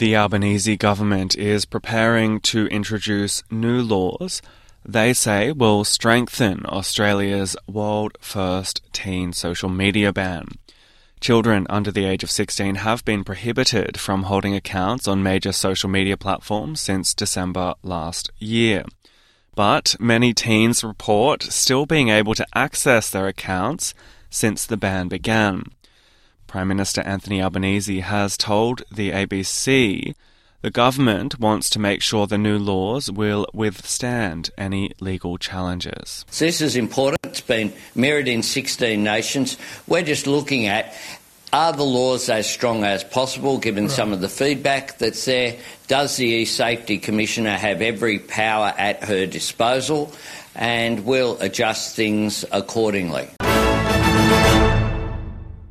The Albanese government is preparing to introduce new laws they say will strengthen Australia's world-first teen social media ban. Children under the age of 16 have been prohibited from holding accounts on major social media platforms since December last year. But many teens report still being able to access their accounts since the ban began. Prime Minister Anthony Albanese has told the ABC the government wants to make sure the new laws will withstand any legal challenges. So this is important. It's been mirrored in 16 nations. We're just looking at, are the laws as strong as possible, given some of the feedback that's there? Does the E-Safety Commissioner have every power at her disposal? And we'll adjust things accordingly.